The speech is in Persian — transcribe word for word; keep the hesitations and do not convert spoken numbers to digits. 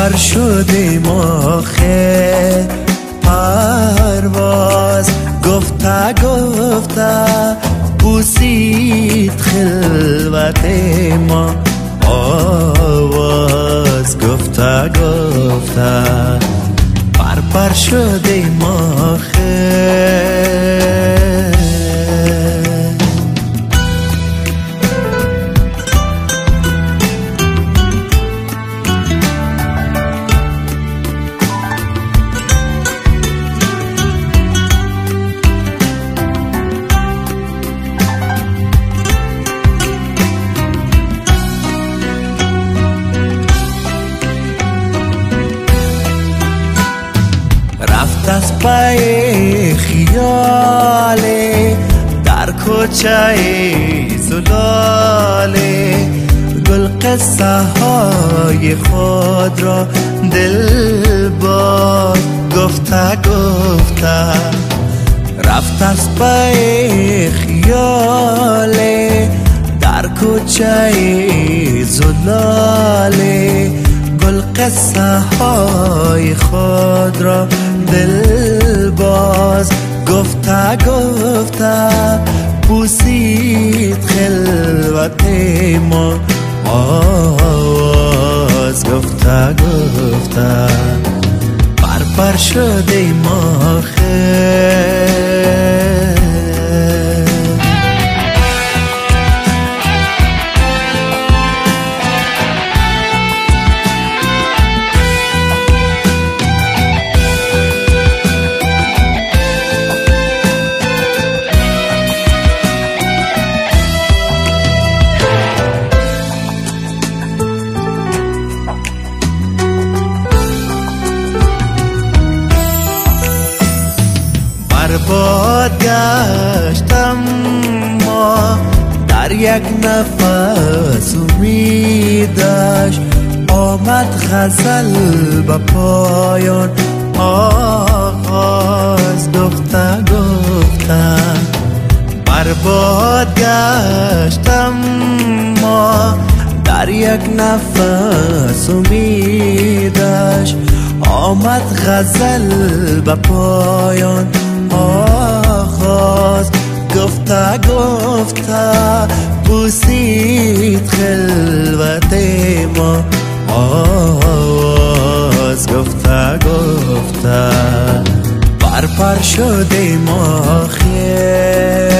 پر شدیم آخه پرواز گفته گفته بوسید خلوت ما آواز گفته گفته پر پر شدیم آخه دست پای خیاله در کوچه زلاله گل قصه های خود را دل باز گفته گفته رفت از پای خیاله در کوچه زلاله گل قصه های خود را دل باز گفته گفته بوسید خلوت ما آواز گفته گفته پر پر شدیم آخه برباد گشتم ما در یک نفس امیدش آمد غزل به پایان آغاز گفته گفته برباد گشتم ما در یک نفس امیدش آمد غزل به پایان آغاز گفته گفته بوسید خلوت ما آواز گفته گفته پر پر شدیم آخه